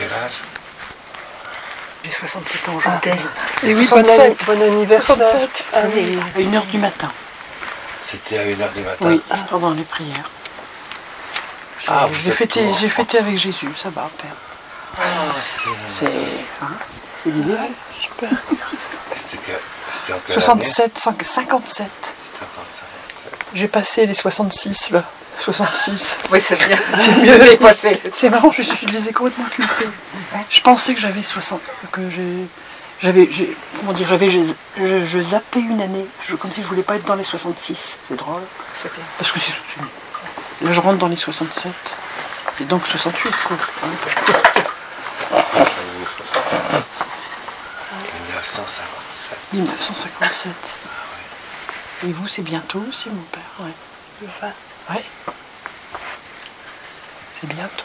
quel âge? J'ai 67 ans aujourd'hui. Et oui, bon anniversaire. 67. Ah oui, à 1h du matin. C'était à 1h du matin? Oui, pendant les prières. J'ai fêté avec Jésus, ça va, Père. C'est l'idéal. Super. C'était en quelle 67, 57. C'était en 57. J'ai passé les 66 là. 66. Oui, c'est bien. J'ai mieux les passer. C'est marrant, je les ai complètement occultés. Je pensais que j'avais 60. Je zappais une année. Comme si je voulais pas être dans les 66. C'est drôle. C'est bien. Parce que là, je rentre dans les 67. Et donc 68, quoi. 1957. 1957. Et vous, c'est bientôt aussi, mon père? Ouais. Ouais. C'est bientôt.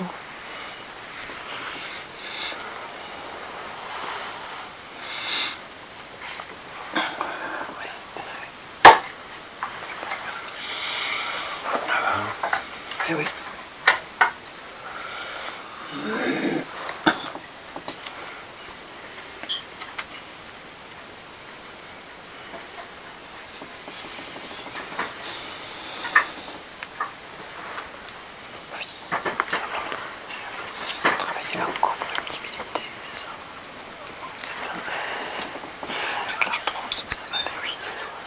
Eh oui. Travailler là encore pour l'activité, c'est ça. C'est ça. Faites l'arthrose, ça va aller, oui.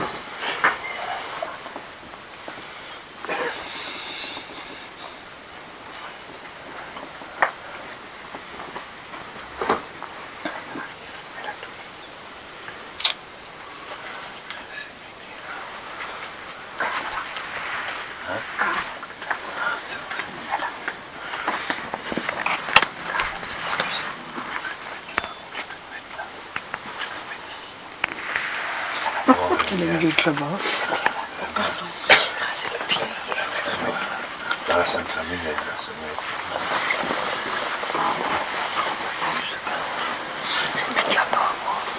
Il a mis le club, hein. Écraser le pied. Dans la Sainte Famille, il y a de la semaine. Je mets là-bas,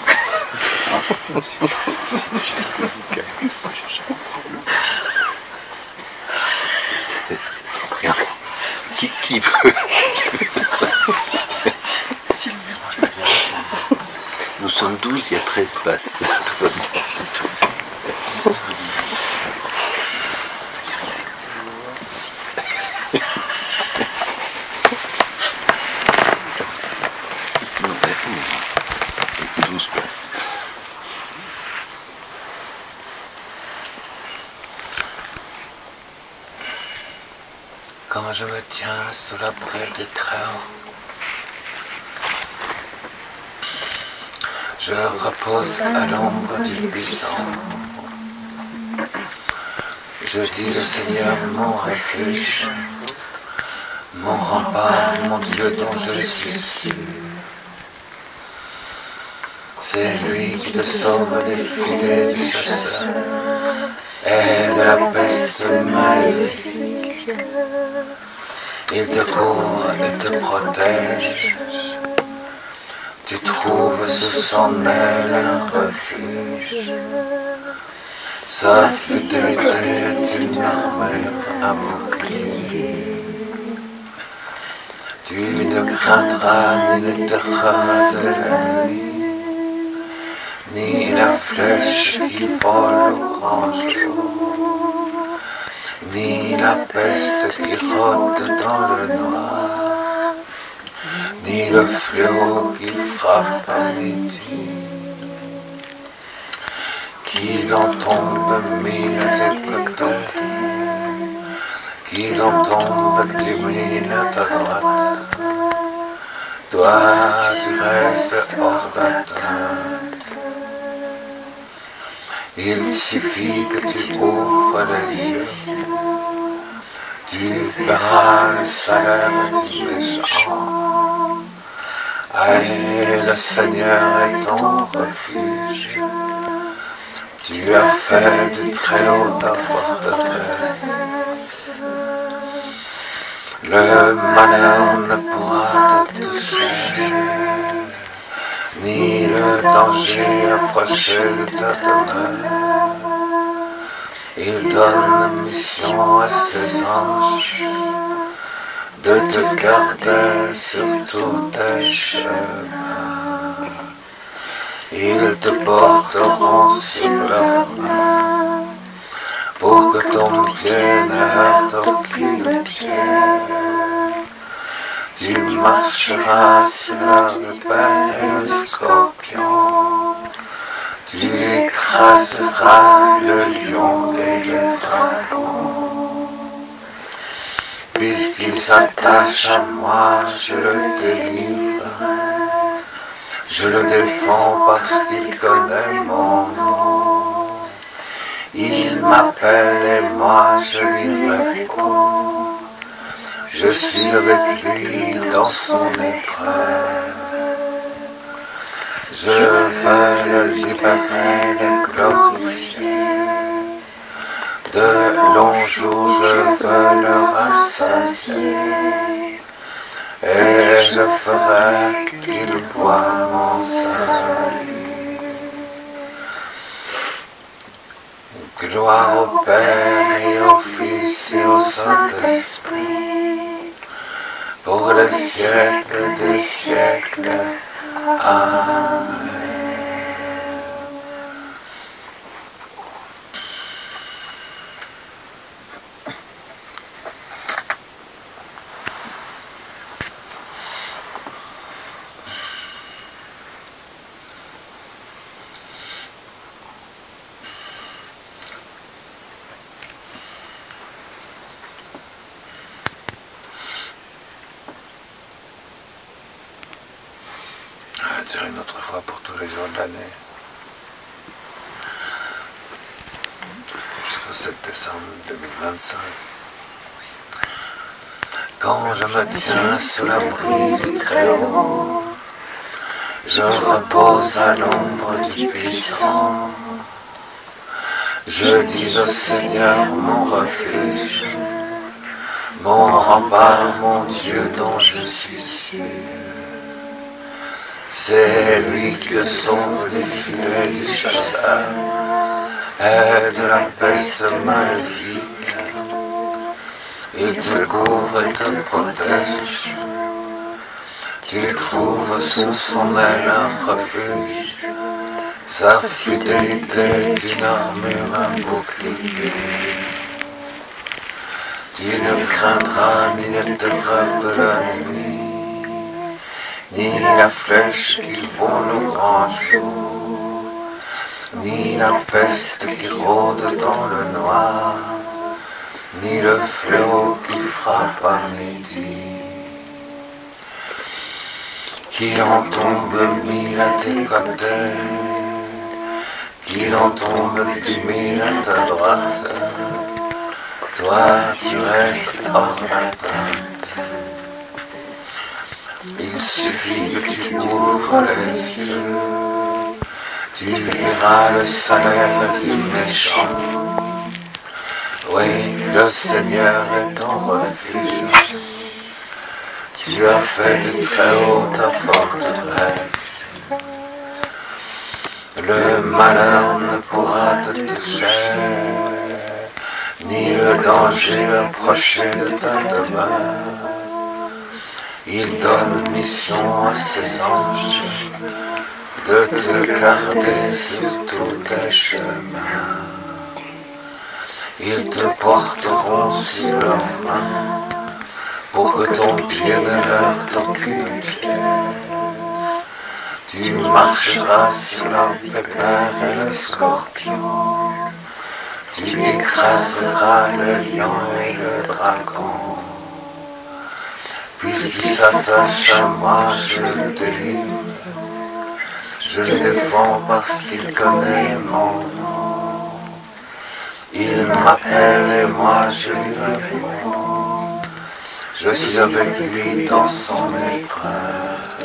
moi. Qui peut? Nous sommes 12, il y a 13 passes. Tout va bien. Quand je me tiens sous l'abri des Très-Haut, je repose à l'ombre du buisson. Je dis au Seigneur mon refuge, mon rempart, mon Dieu dont je suis sûr. C'est lui qui te sauve des filets du chasseur et de la peste maléfique. Il te couvre et te protège. Tu trouves sous son aile un refuge. Sa fidélité est une armure, un bouclier. Tu ne craindras ni les terreurs de la nuit, ni la flèche qui vole au grand jour, ni la peste qui rôde dans le noir, ni le fléau qui frappe à midi. Qu'il en tombe 1000 à tes côtés, qu'il en tombe 10 000 à ta droite, toi tu restes hors d'atteinte. Il suffit que tu ouvres les yeux, tu verras le salaire du méchant. Et le Seigneur est ton refuge. Tu as fait du Très-Haut ta forteresse. Le malheur ne pourra te toucher, ni le danger approcher de ta demeure. Il donne mission à ses anges de te garder sur tous tes chemins. Ils te porteront sur leurs mains pour que ton pied ne heurte aucune pierre. Tu marcheras sur la rebelle et le scorpion. Tu écraseras le lion et le dragon. Puisqu'il s'attache à moi, je le délivre. Je le défends parce qu'il connaît mon nom. Il m'appelle et moi je lui réponds. Je suis avec lui dans son épreuve. Je veux le libérer, le glorifier. De longs jours je veux le rassasier. Et je ferai qu'il voie mon salut. Gloire au Père et au Fils et au Saint-Esprit, pour les siècles des siècles. Amen. Je vais dire une autre fois pour tous les jours de l'année. Jusqu'au 7 décembre 2025. Quand je me tiens sous l'abri du Très-Haut, je repose à l'ombre du Puissant. Je dis au Seigneur mon refuge, mon rempart, mon Dieu dont je suis sûr. C'est lui qui te sauve du filet du chasseur et de la peste maléfique. Il te couvre et te protège. Tu trouves sous son aile un refuge. Sa fidélité est une armure, un bouclier. Tu ne craindras ni les terreurs de la nuit, ni la flèche qui vole au grand jour, ni la peste qui rôde dans le noir, ni le fléau qui frappe à midi. Qu'il en tombe 1000 à tes côtés, qu'il en tombe 10 000 à ta droite, toi tu restes hors d'atteinte. Il suffit que tu ouvres les yeux, tu verras le salaire du méchant. Oui, le Seigneur est ton refuge. Tu as fait de très haut ta forteresse. Le malheur ne pourra te toucher, ni le danger approcher de ta demeure. Il donne mission à ses anges de te garder sur tous tes chemins. Ils te porteront sur leurs mains pour que ton pied ne heurte aucune pierre. Tu marcheras sur la pépère et le scorpion. Tu écraseras le lion et le dragon. Puisqu'il s'attache à moi, je le délivre. Je le défends parce qu'il connaît mon nom. Il m'appelle et moi je lui réponds. Je suis avec lui dans son épreuve.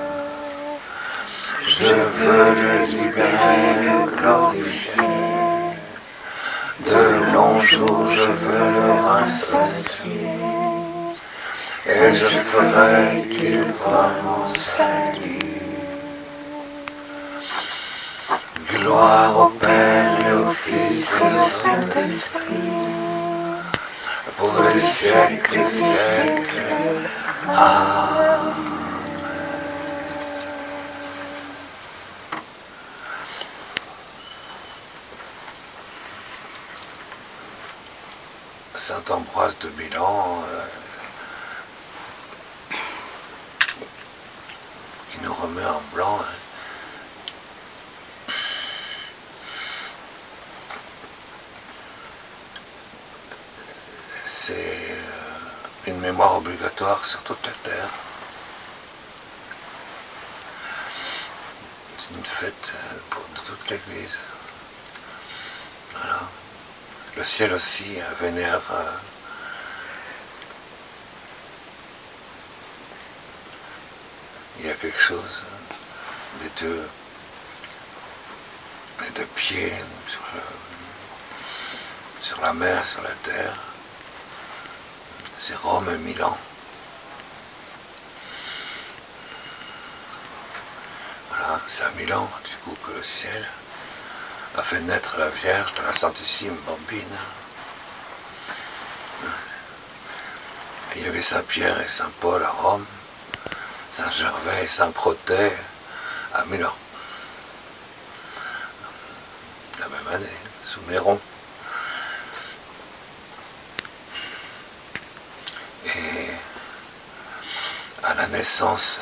Je veux le libérer, le glorifier. De longs jours je veux le rassasier. Et je ferai qu'il voie mon salut. Gloire au Père et au Fils et au Saint-Esprit, pour les siècles des siècles. Amen. Saint Ambroise de Milan, qui nous remet en blanc. C'est une mémoire obligatoire sur toute la terre. C'est une fête de toute l'Église. Voilà. Le ciel aussi vénère il y a quelque chose les deux pieds sur la mer, sur la terre. C'est Rome et Milan. Voilà, c'est à Milan, du coup, que le ciel a fait naître la Vierge de la Santissime Bambine. Et il y avait Saint Pierre et Saint Paul à Rome, Saint Gervais et Saint Protais à Milan. La même année, sous Néron. Et à la naissance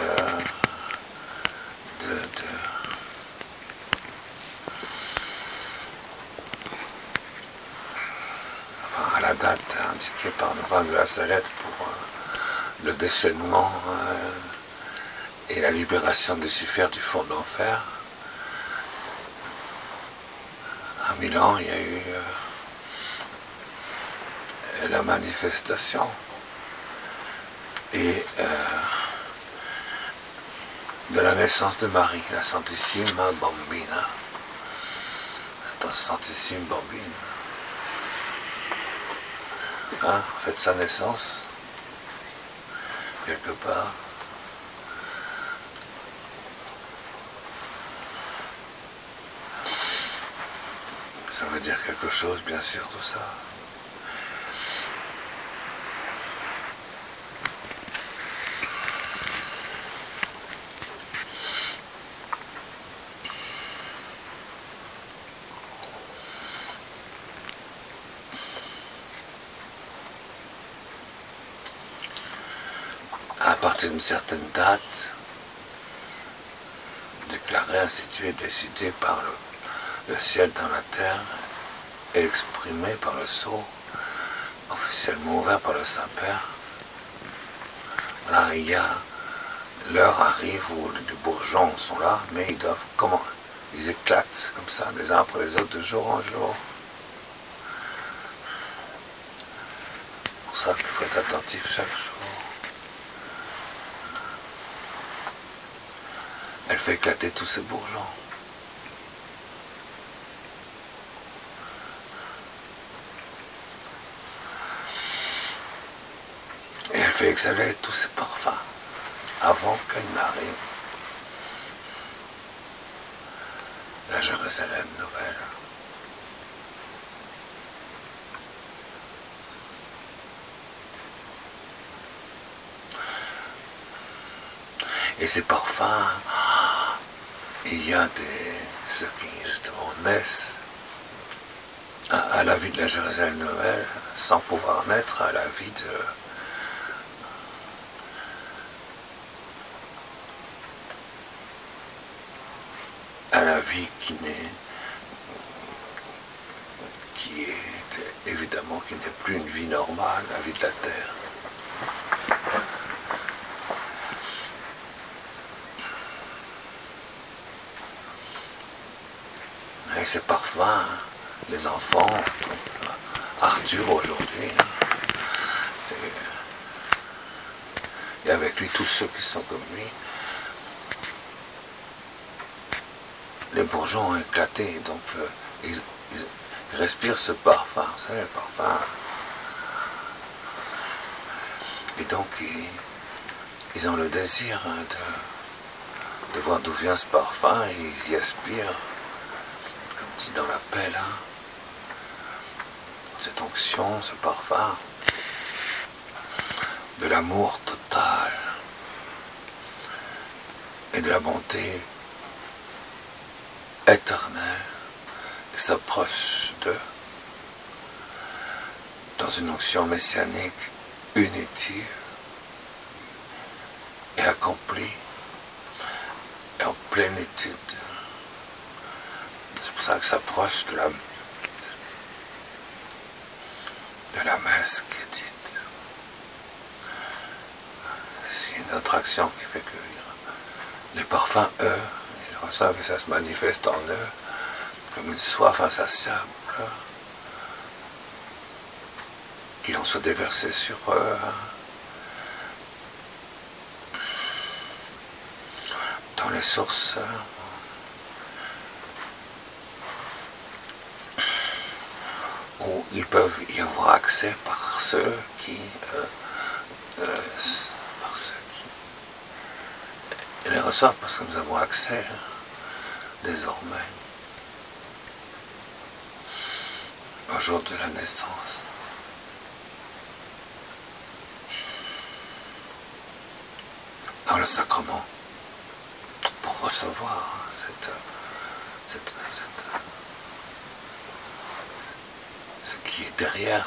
à la date indiquée par Notre-Dame de la Salette pour le déchaînement et la libération de Lucifer du fond de l'enfer. À Milan, il y a eu la manifestation et de la naissance de Marie, la Santissima Bambina. La Santissime Bambine. Hein, faites sa naissance, quelque part. Ça veut dire quelque chose, bien sûr, tout ça. À partir d'une certaine date, déclarée, instituée, décidée par le ciel dans la terre, et exprimée par le sceau, officiellement ouvert par le Saint-Père. Voilà, l'heure arrive où les bourgeons sont là, mais ils doivent, ils éclatent comme ça, les uns après les autres, de jour en jour. C'est pour ça qu'il faut être attentif chaque jour. Elle fait éclater tous ces bourgeons. Et elle fait exhaler tous ces parfums avant qu'elle n'arrive la Jérusalem nouvelle. Et ces parfums, il y a ceux qui justement naissent à la vie de la Jérusalem nouvelle sans pouvoir naître à la vie qui est évidemment qui n'est plus une vie normale, la vie de la terre. Et ces parfums, les enfants, Arthur aujourd'hui, et avec lui tous ceux qui sont comme lui, les bourgeons ont éclaté, donc ils respirent ce parfum, vous savez, le parfum. Et donc ils ont le désir de voir d'où vient ce parfum, et ils y aspirent, comme dit dans l'appel, hein, cette onction, ce parfum, de l'amour total. et de la bonté éternelle qui s'approche d'eux dans une onction messianique unitive et accomplie et en plénitude. C'est pour ça que s'approche de la messe qui est dite. C'est une autre action qui fait que les parfums, eux, ils reçoivent et ça se manifeste en eux comme une soif insatiable, qu'il en soit déversé sur eux, dans les sources où ils peuvent y avoir accès par ceux qui les reçoivent, parce que nous avons accès désormais au jour de la naissance. Dans le sacrement, pour recevoir ce qui est derrière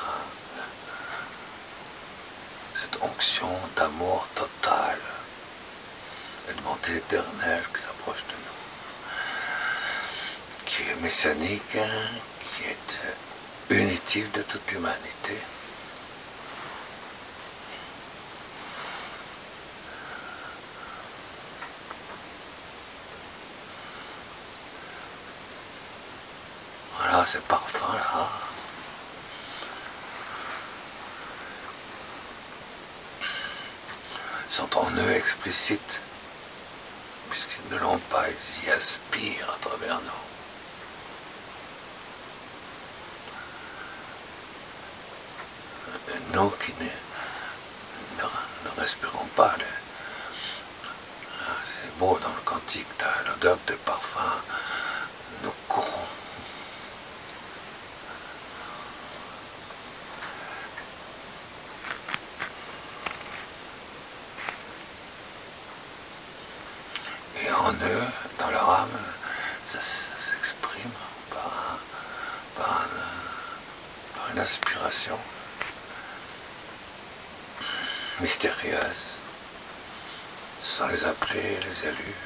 cette onction d'amour total et de bonté éternelle qui s'approche de nous, qui est messianique, qui est unitive de toute l'humanité. Voilà, ces parfums-là sont en eux explicites, puisqu'ils ne l'ont pas, ils y aspirent à travers nous. Et nous qui ne respirons pas, c'est beau dans le cantique, l'odeur des parfums, nous courons. Et en eux, dans leur âme, ça s'exprime par une inspiration mystérieuse, sans les appeler les élus,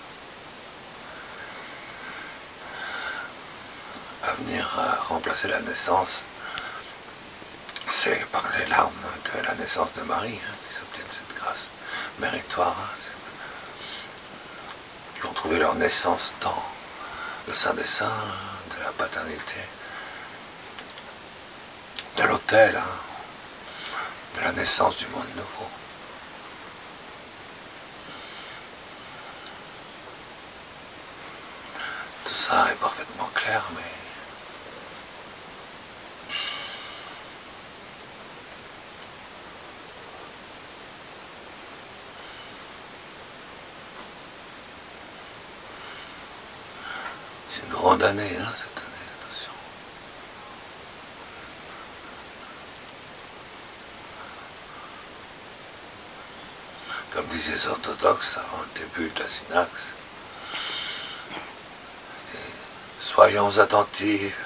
à venir remplacer la naissance. C'est par les larmes de la naissance de Marie qu'ils obtiennent cette grâce méritoire, qui vont trouver leur naissance dans le Saint des Saints, de la paternité, de l'autel, de la naissance du monde nouveau. Tout ça est parfaitement clair, mais c'est une grande année, cette année, attention. Comme disaient les orthodoxes avant le début de la synaxe, soyons attentifs.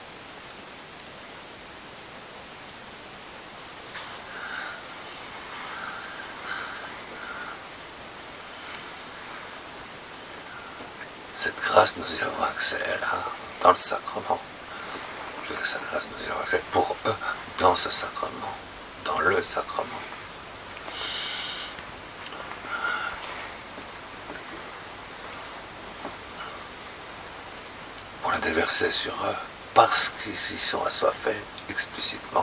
Cette grâce, nous y avons accès là, dans le sacrement. Je veux dire, cette grâce, nous y avons accès pour eux, dans ce sacrement, dans le sacrement. Pour la déverser sur eux, parce qu'ils y sont assoiffés explicitement.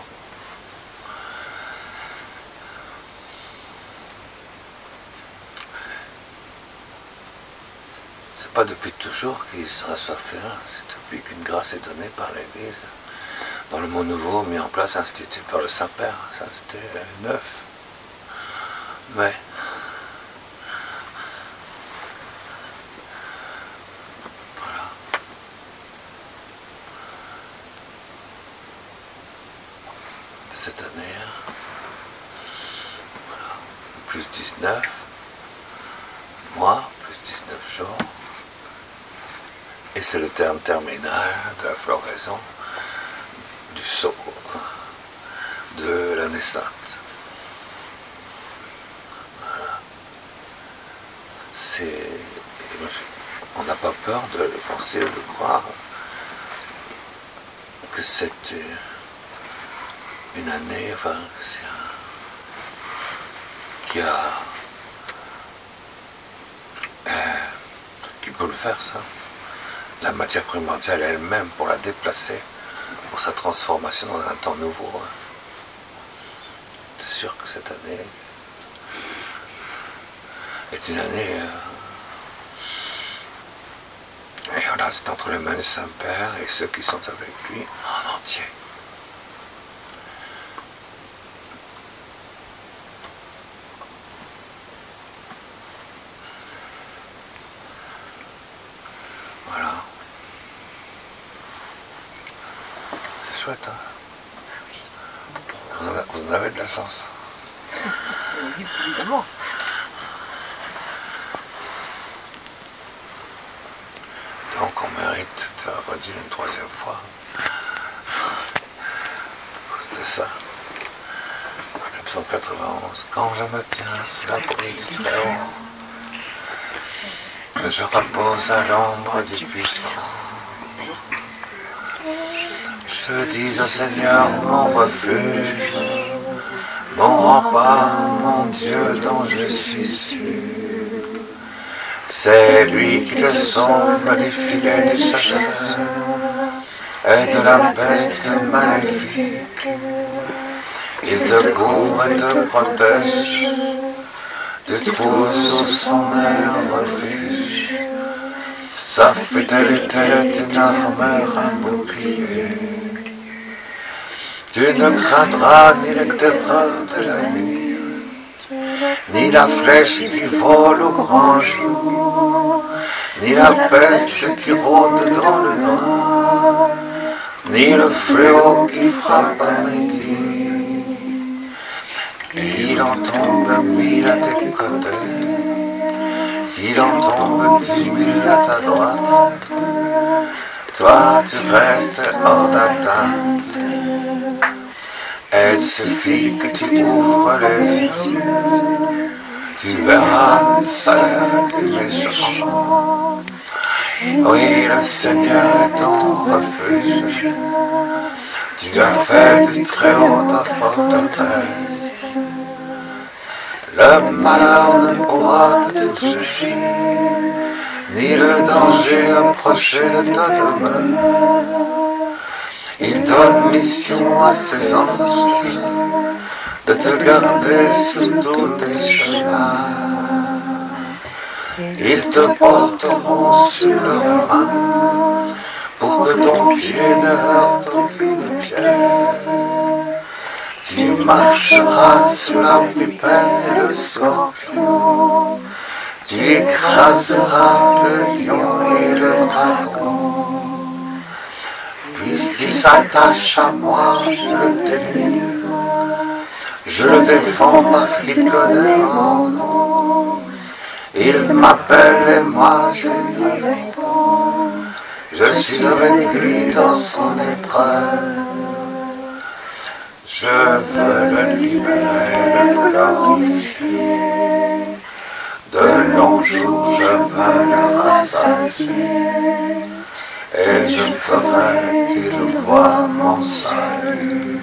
C'est pas depuis toujours qu'ils sont assoiffés, c'est depuis qu'une grâce est donnée par l'Église, dans le monde nouveau mis en place, institué par le Saint-Père. Ça, c'était le 9 mai. Voilà. Cette année, voilà, plus 19, moi, plus 19 jours. Et c'est le terme terminal de la floraison du sceau de l'année sainte. Voilà. On n'a pas peur de le penser, de croire que c'est une année, enfin, que c'est qui peut le faire, ça. La matière primordiale elle-même, pour la déplacer, pour sa transformation dans un temps nouveau. Hein. C'est sûr que cette année est une année... et voilà, c'est entre les mains du Saint-Père et ceux qui sont avec lui en entier. Voilà. C'est chouette, hein? Vous en avez de la chance. Oui, évidemment. Donc on mérite de redire une troisième fois. C'est ça. Le psaume 91. Quand je me tiens sous l'abri du Très-Haut, que je repose à l'ombre du Puissant, je dis au Seigneur mon refuge, mon rempart, mon Dieu dont je suis sûr. C'est lui qui te sauve des filets du chasseur et de la peste maléfique. Il te couvre et te protège, tu trouves sous son aile un refuge. Sa fidélité est une armure, un bouclier. Tu ne craindras ni les terreurs de la nuit, ni la flèche qui vole au grand jour, ni la peste qui rôde dans le noir, ni le fléau qui frappe à midi. Il en tombe 1000 à tes côtés, il en tombe 10 000 à ta droite, toi tu restes hors d'atteinte. Il suffit que tu ouvres les yeux, tu verras le salaire du méchant. Oui, le Seigneur est ton refuge, tu as fait du Très-Haut ta forteresse. Le malheur ne pourra te toucher, ni le danger approcher de ta demeure. Il donne mission à ses anges de te garder sur tous tes chemins. Ils te porteront sur leurs mains pour que ton pied ne heurte aucune pierre. Tu marcheras sur la vipère et le scorpion, tu écraseras le lion et le dragon. Puisqu'il s'attache à moi, je le délivre, je le défends parce qu'il connaît mon nom. Il m'appelle et moi je lui réponds, je suis avec lui dans son épreuve. Je veux le libérer, le glorifier, de longs jours je veux le rassasier, et je ferai qu'il voie mon salut.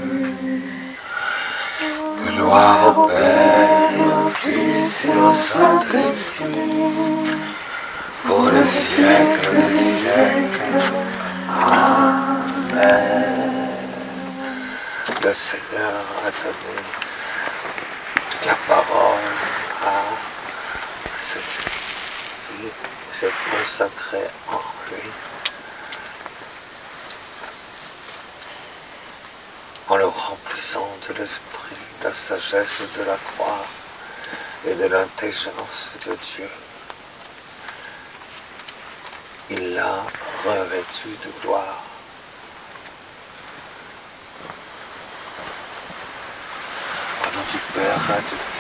Gloire au Père et au Fils et au Saint-Esprit, pour les siècles des siècles. Amen. Le Seigneur a donné toute la parole à celui qui s'est consacré en lui, en le remplissant de l'esprit, de la sagesse de la croix et de l'intelligence de Dieu. Il l'a revêtu de gloire. Au nom du Père et du